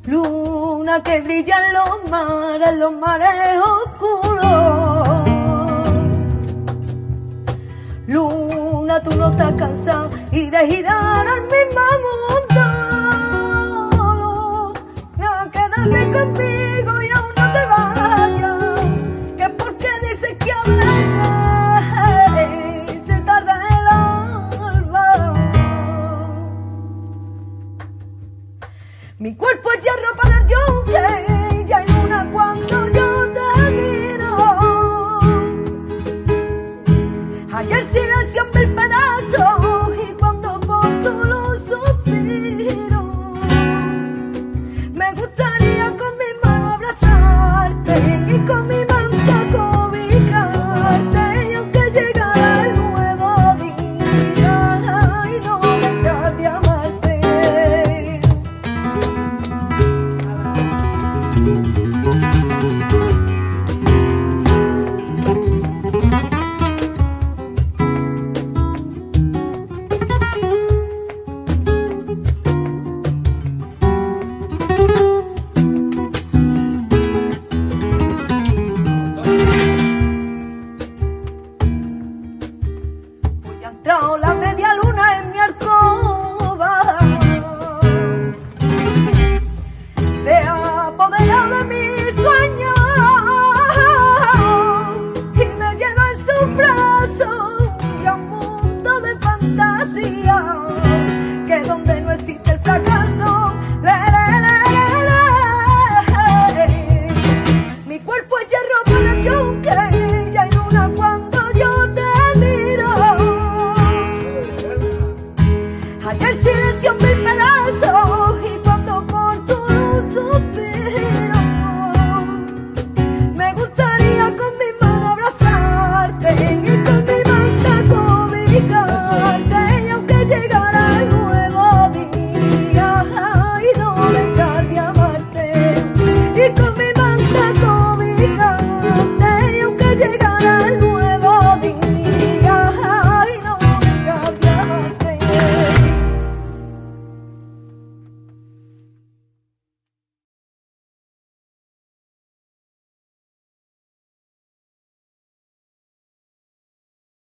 Luna que brilla en los mares oscuros. Luna, tú no estás cansado y de girar al mismo mundo. No, quédate conmigo y aún no te vayas, que porque dices que a veces se tarda el alba. Mi cuerpo es hierro para el yunque,